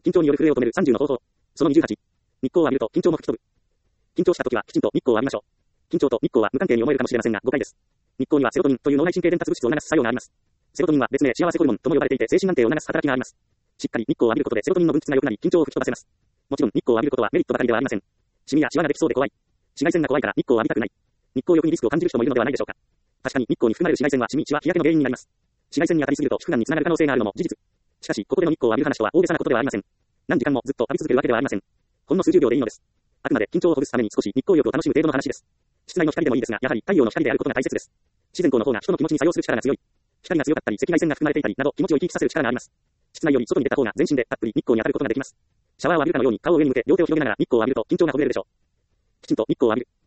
緊張による震えを止める30の方法。その28。日光を浴びると緊張も吹き飛ぶ。緊張した時はきちんと日光を浴びましょう。緊張と日光は無関係に思えるかもしれませんが誤解です。日光にはセロトニンという脳内神経伝達物質を流す作用があります。セロトニンは別名幸せホルモンとも呼ばれていて精神安定を促す働きがあります。しっかり日光を浴びることでセロトニンの分泌が良くなり緊張を吹き飛ばせます。もちろん日光を浴びることはメリットばかりではありません。シミやシワができそうで怖い。紫外線が怖いから日光を浴びたくない。日光浴にリスクを感じる人もいるのではないでしょうか。確かに日光に含まれる紫外線はシミ、シワ、日焼けの原因になります。紫外線に当たりすぎると皮膚がんにつながる可能性があるのも事実。しかしここでの日光を浴びる話とは大げさなことではありません。何時間もずっと浴び続けるわけではありません。ほんの数十秒でいいのです。あくまで緊張をほぐすために少し日光浴を楽しむ程度の話です。室内の光でもいいですが、やはり太陽の光であることが大切です。自然光の方が人の気持ちに作用する力が強い。光が強かったり赤外線が含まれていたりなど気持ちを生き生きさせる力があります。室内より外に出た方が全身でたっぷり日光に当たることができます。シャワーを浴びるかのように顔を上に向け両手を広げながら日光を浴びると緊張がほぐれるでしょう。きちんと日光を浴びる。